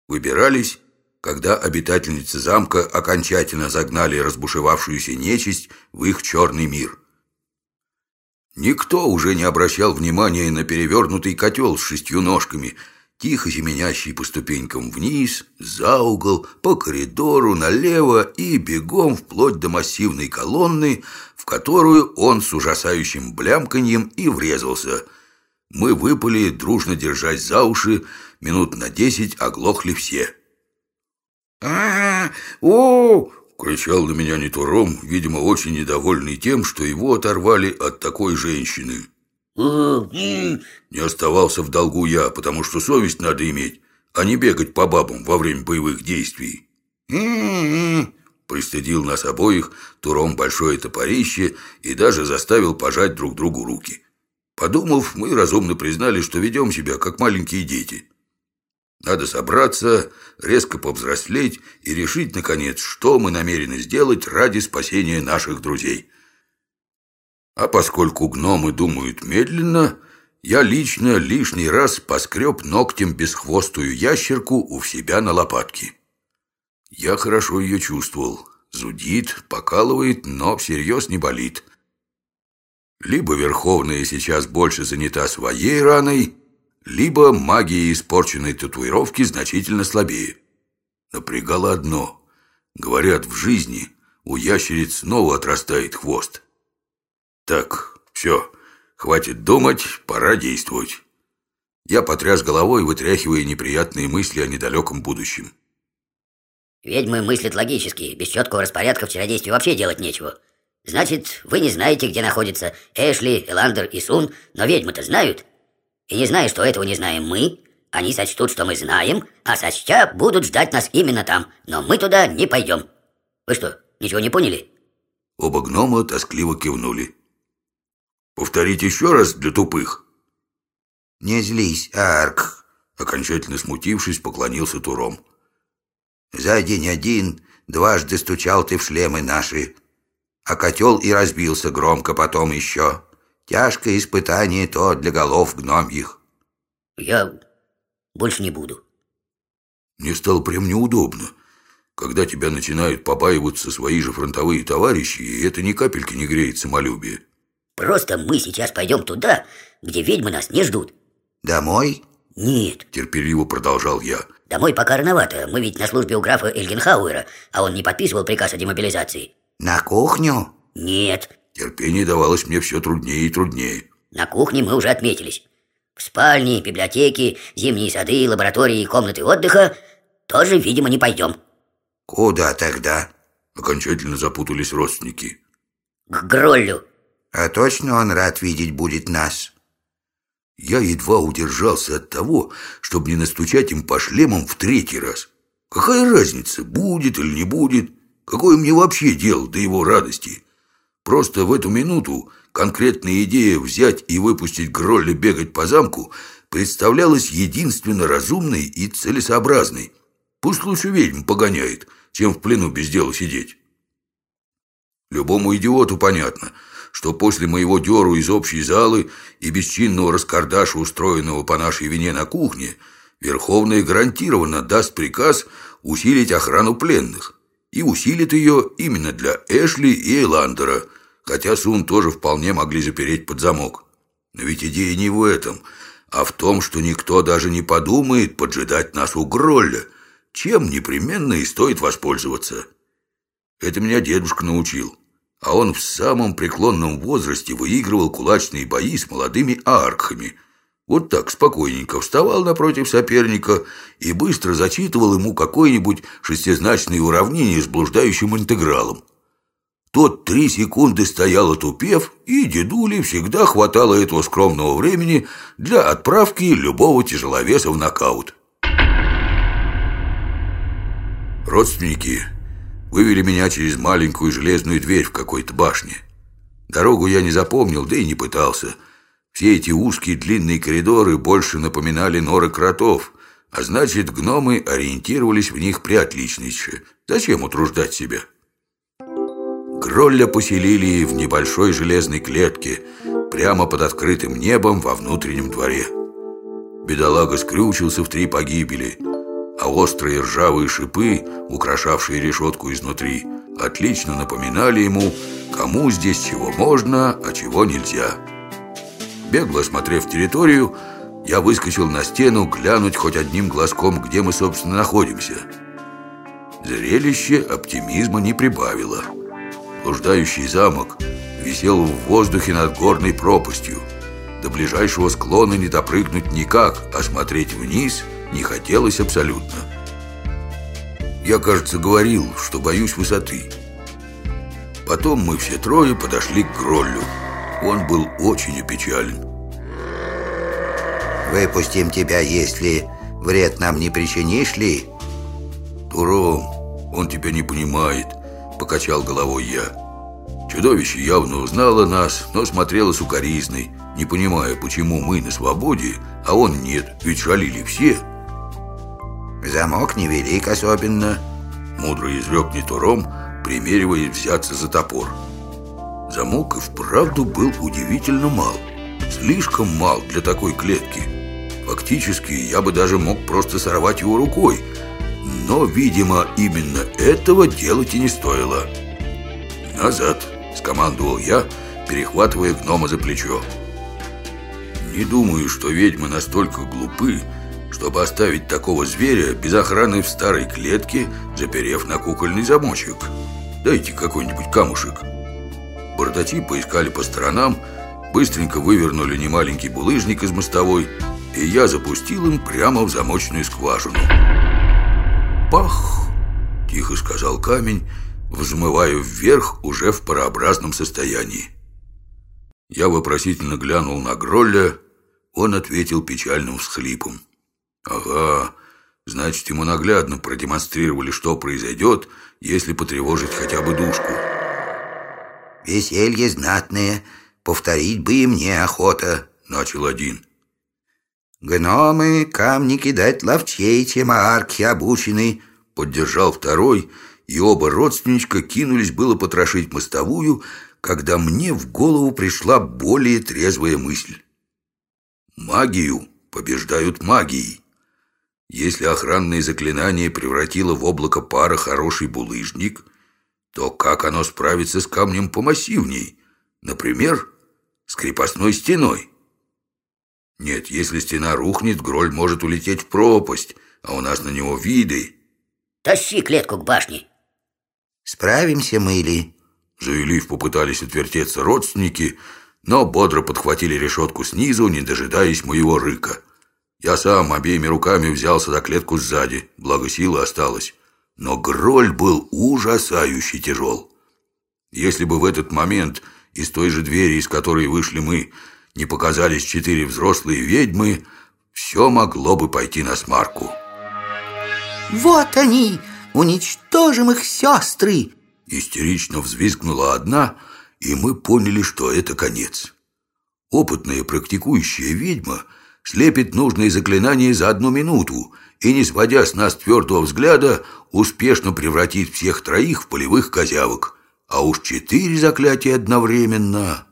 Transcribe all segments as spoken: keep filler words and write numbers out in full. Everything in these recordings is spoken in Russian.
Выбирались, когда обитательницы замка окончательно загнали разбушевавшуюся нечисть в их черный мир. Никто уже не обращал внимания на перевернутый котел с шестью ножками, тихо семенящий по ступенькам вниз, за угол, по коридору, налево и бегом вплоть до массивной колонны, в которую он с ужасающим блямканьем и врезался. Мы выпали, дружно держась за уши, минут на десять оглохли все. «А-а-а! — кричал на меня Нитуром, видимо, очень недовольный тем, что его оторвали от такой женщины. Не оставался в долгу я, потому что совесть надо иметь, а не бегать по бабам во время боевых действий. Пристыдил нас обоих Туром большое топорище и даже заставил пожать друг другу руки. Подумав, мы разумно признали, что ведем себя как маленькие дети. Надо собраться, резко повзрослеть и решить, наконец, что мы намерены сделать ради спасения наших друзей. А поскольку гномы думают медленно, я лично лишний раз поскреб ногтем бесхвостую ящерку у себя на лопатке. Я хорошо ее чувствовал. Зудит, покалывает, но всерьез не болит. Либо Верховная сейчас больше занята своей раной, либо магия испорченной татуировки значительно слабее. Напрягало одно. Говорят, в жизни у ящериц снова отрастает хвост. Так, все, хватит думать, пора действовать. Я потряс головой, вытряхивая неприятные мысли о недалеком будущем. Ведьмы мыслят логически, без четкого распорядка в чародействе вообще делать нечего. Значит, вы не знаете, где находятся Эшли, Эландер и Сун, но ведьмы-то знают. И не зная, что этого не знаем мы, они сочтут, что мы знаем, а сочтя будут ждать нас именно там, но мы туда не пойдем. Вы что, ничего не поняли? Оба гнома тоскливо кивнули. Повторить еще раз для тупых. Не злись, Арк, окончательно смутившись, поклонился Туром. За день один дважды стучал ты в шлемы наши, а котел и разбился громко потом еще. Тяжкое испытание то для голов гномьих. Я больше не буду. Мне стало прям неудобно, когда тебя начинают побаиваться свои же фронтовые товарищи, и это ни капельки не греет самолюбие. Просто мы сейчас пойдем туда, где ведьмы нас не ждут. Домой? Нет. Терпеливо продолжал я. Домой пока рановато. Мы ведь на службе у графа Эльгенхауэра, а он не подписывал приказ о демобилизации. На кухню? Нет. Терпение давалось мне все труднее и труднее. На кухне мы уже отметились. В спальне, библиотеке, зимние сады, лаборатории и комнаты отдыха тоже, видимо, не пойдем. Куда тогда? Окончательно запутались родственники. К Гроллю. А точно он рад видеть будет нас? Я едва удержался от того, чтобы не настучать им по шлемам в третий раз. Какая разница, будет или не будет? Какое мне вообще дело до его радости? Просто в эту минуту конкретная идея взять и выпустить Гролля бегать по замку представлялась единственно разумной и целесообразной. Пусть лучше ведьм погоняет, чем в плену без дела сидеть. Любому идиоту понятно, что после моего дёру из общей залы и бесчинного раскардаша, устроенного по нашей вине на кухне, Верховная гарантированно даст приказ усилить охрану пленных. И усилит ее именно для Эшли и Эландера, хотя Сун тоже вполне могли запереть под замок. Но ведь идея не в этом, а в том, что никто даже не подумает поджидать нас у Гролля, чем непременно и стоит воспользоваться. Это меня дедушка научил, а он в самом преклонном возрасте выигрывал кулачные бои с молодыми ааркхами. Вот так спокойненько вставал напротив соперника и быстро зачитывал ему какое-нибудь шестизначное уравнение с блуждающим интегралом. Тот три секунды стоял отупев, и дедуле всегда хватало этого скромного времени для отправки любого тяжеловеса в нокаут. Родственники вывели меня через маленькую железную дверь в какой-то башне. Дорогу я не запомнил, да и не пытался. Все эти узкие длинные коридоры больше напоминали норы кротов, а значит, гномы ориентировались в них приотличнейше. Зачем утруждать себя? Гролля поселили в небольшой железной клетке, прямо под открытым небом во внутреннем дворе. Бедолага скрючился в три погибели, а острые ржавые шипы, украшавшие решетку изнутри, отлично напоминали ему, кому здесь чего можно, а чего нельзя. Бегло осмотрев территорию, я выскочил на стену глянуть хоть одним глазком, где мы, собственно, находимся. Зрелище оптимизма не прибавило. Блуждающий замок висел в воздухе над горной пропастью. До ближайшего склона не допрыгнуть никак, а смотреть вниз не хотелось абсолютно. Я, кажется, говорил, что боюсь высоты. Потом мы все трое подошли к Гроллю. Он был очень опечален. «Выпустим тебя, если вред нам не причинишь ли?» «Туром, он тебя не понимает», — покачал головой я. Чудовище явно узнало нас, но смотрело сукоризной, не понимая, почему мы на свободе, а он нет, ведь шалили все. «Замок невелик особенно», — мудро изрек Нетуром, примериваясь взяться за топор. Замок и вправду был удивительно мал. Слишком мал для такой клетки. Фактически я бы даже мог просто сорвать его рукой. Но, видимо, именно этого делать и не стоило. «Назад!» — скомандовал я, перехватывая гнома за плечо. Не думаю, что ведьмы настолько глупы, чтобы оставить такого зверя без охраны в старой клетке, заперев на кукольный замочек. Дайте какой-нибудь камушек. Бородачи поискали по сторонам, быстренько вывернули немаленький булыжник из мостовой, и я запустил им прямо в замочную скважину. «Пах!» — тихо сказал камень, взмывая вверх уже в парообразном состоянии. Я вопросительно глянул на Гролля. Он ответил печальным всхлипом. «Ага, значит, ему наглядно продемонстрировали, что произойдет, если потревожить хотя бы душку». «Веселье знатное, повторить бы и мне охота», — начал один. «Гномы камни кидать ловчей, чем арки обучены», — поддержал второй, и оба родственничка кинулись было потрошить мостовую, когда мне в голову пришла более трезвая мысль. Магию побеждают магией. Если охранное заклинание превратило в облако пара хороший булыжник, то как оно справится с камнем помассивней? Например, с крепостной стеной? Нет, если стена рухнет, Гроль может улететь в пропасть, а у нас на него виды. Тащи клетку к башне. «Справимся мы ли?» Заявив, попытались отвертеться родственники, но бодро подхватили решетку снизу, не дожидаясь моего рыка. Я сам обеими руками взялся за клетку сзади, благо силы осталось. Но Гроль был ужасающе тяжел. Если бы в этот момент из той же двери, из которой вышли мы, не показались четыре взрослые ведьмы, все могло бы пойти насмарку. «Вот они! Уничтожим их, сестры!» Истерично взвизгнула одна, и мы поняли, что это конец. Опытная практикующая ведьма слепит нужные заклинания за одну минуту и, не сводя с нас твердого взгляда, успешно превратит всех троих в полевых козявок. А уж четыре заклятия одновременно...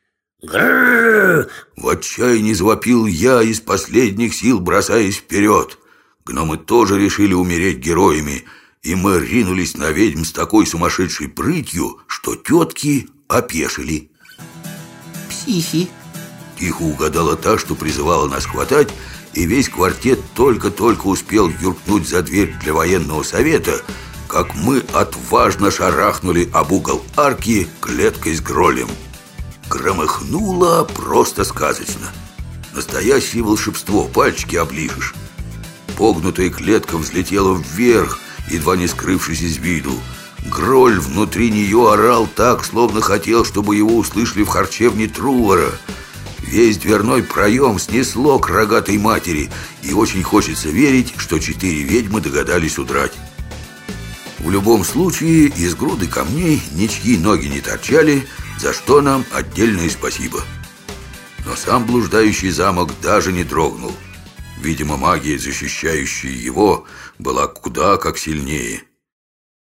Грррр! В отчаянии завопил я, из последних сил бросаясь вперед. Гномы тоже решили умереть героями, и мы ринулись на ведьм с такой сумасшедшей прытью, что тетки опешили. «Психи!» Тихо угадала та, что призывала нас хватать, и весь квартет только-только успел юркнуть за дверь для военного совета, как мы отважно шарахнули об угол арки клеткой с Гролем. Громыхнуло просто сказочно. Настоящее волшебство, пальчики оближешь. Погнутая клетка взлетела вверх, едва не скрывшись из виду. Гроль внутри нее орал так, словно хотел, чтобы его услышали в харчевне Трувора. Весь дверной проем снесло к рогатой матери, и очень хочется верить, что четыре ведьмы догадались удрать. В любом случае, из груды камней ничьи ноги не торчали, за что нам отдельное спасибо. Но сам блуждающий замок даже не дрогнул. Видимо, магия, защищающая его, была куда как сильнее.